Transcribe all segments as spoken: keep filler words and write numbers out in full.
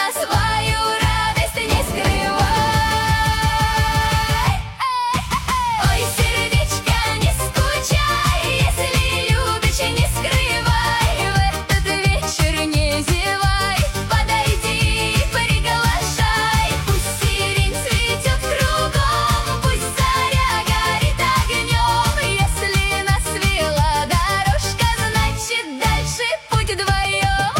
на свою радость не скрывай. Ой, сердечко, не скучай, если любишь, не скрывай. В этот вечер не зевай, подойди, приглашай. Пусть сирень цветет кругом, пусть заря горит огнем. Если нас свела дорожка, значит дальше путь вдвоем.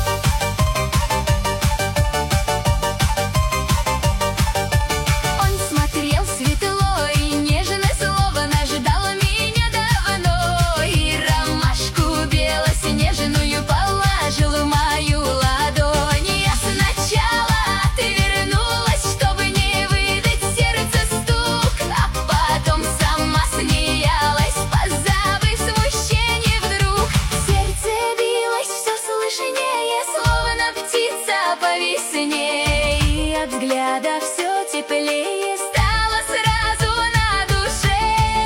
Он смотрел светло и нежно, словно ждал меня давно. И ромашку белоснежную положил в мою ладонь. Я сначала отвернулась, чтобы не выдать сердце стук, а потом сама смеялась, позабыв смущение вдруг. Сердце билось все слышнее, словно птица по весне, и от взгляда все теплее стало сразу на душе.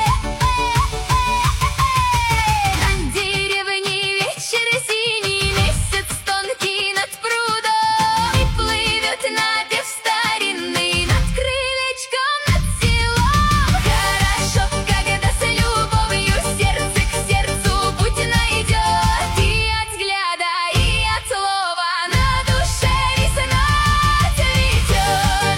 На деревне вечер, синий месяц тонкий над прудом, и плывет напев старинный над крылечком, над селом. Хорошо, когда с любовью сердце к сердцу путь найдет, и от взгляда, и от слова на душе весна цветет.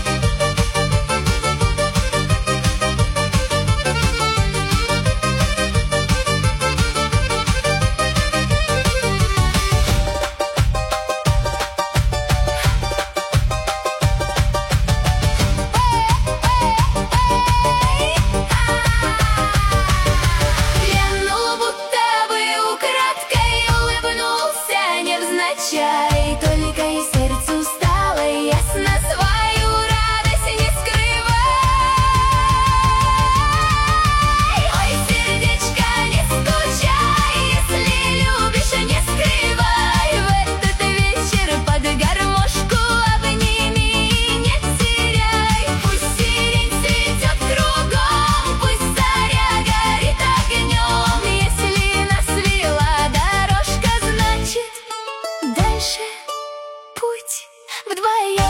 Глянул, будто бы украдкой, улыбнулся невзначай. Только и сердцу стало ясно, свою радость не скрывай. Ой, сердечко, не скучай, если любишь, не скрывай. В этот вечер под гармошку обними и не теряй. Пусть сирень цветет кругом, пусть заря горит огнем. Если нас вела дорожка, значит дальше путь вдвоем.